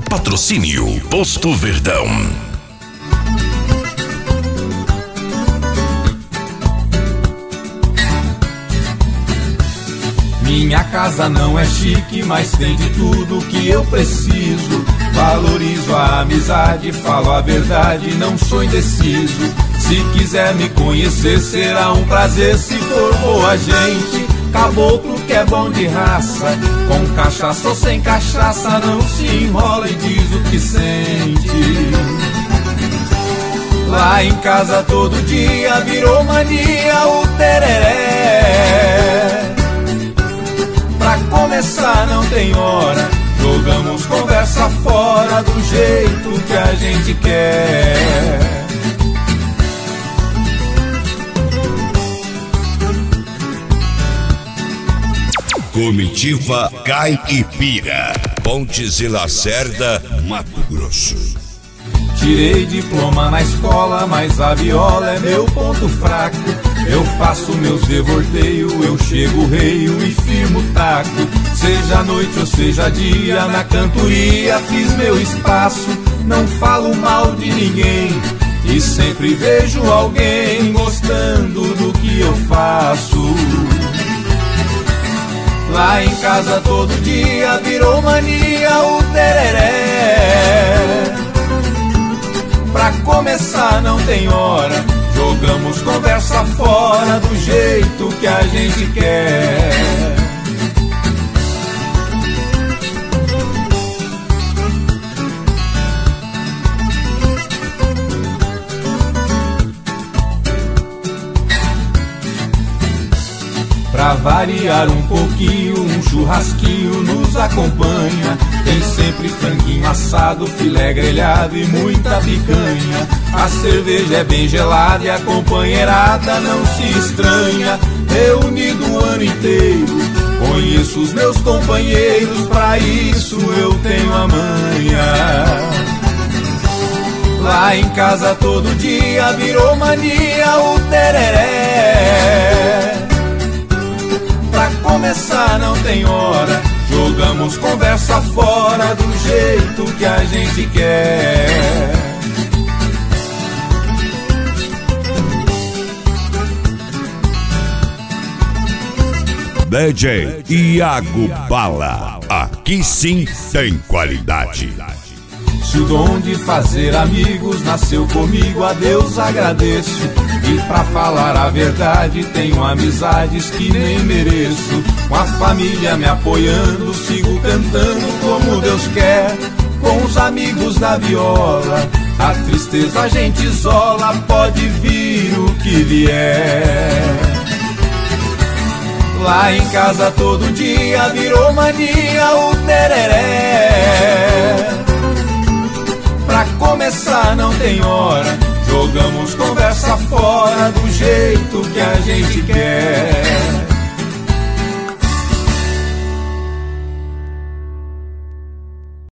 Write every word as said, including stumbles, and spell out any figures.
Patrocínio Posto Verdão. Minha casa não é chique, mas tem de tudo que eu preciso. Valorizo a amizade, falo a verdade, não sou indeciso. Se quiser me conhecer, será um prazer se for boa gente. Caboclo que é bom de raça, com cachaça ou sem cachaça, não se enrola e diz o que sente. Lá em casa todo dia virou mania o tereré. Pra começar não tem hora, jogamos conversa fora do jeito que a gente quer. Comitiva Caipira, Pontes e Lacerda, Mato Grosso. Tirei diploma na escola, mas a viola é meu ponto fraco. Eu faço meus devorteios, eu chego reio e firmo taco. Seja noite ou seja dia, na cantoria fiz meu espaço. Não falo mal de ninguém e sempre vejo alguém gostando do que eu faço. Lá em casa todo dia virou mania o tereré. Pra começar não tem hora, jogamos conversa fora do jeito que a gente quer. Pra variar um pouquinho, um churrasquinho nos acompanha. Tem sempre franguinho assado, filé grelhado e muita picanha. A cerveja é bem gelada e a companheirada não se estranha. Reunido o ano inteiro, conheço os meus companheiros, pra isso eu tenho a manha. Lá em casa todo dia virou mania o tereré. Pra começar não tem hora, jogamos conversa fora do jeito que a gente quer. D J Iago Bala, aqui sim tem qualidade. Se o dom de fazer amigos nasceu comigo, a Deus agradeço. E pra falar a verdade, tenho amizades que nem mereço. Com a família me apoiando, sigo cantando como Deus quer. Com os amigos da viola, a tristeza a gente isola, pode vir o que vier. Lá em casa todo dia virou mania o tereré. Pra começar não tem hora, jogamos conversa fora do jeito que a gente quer.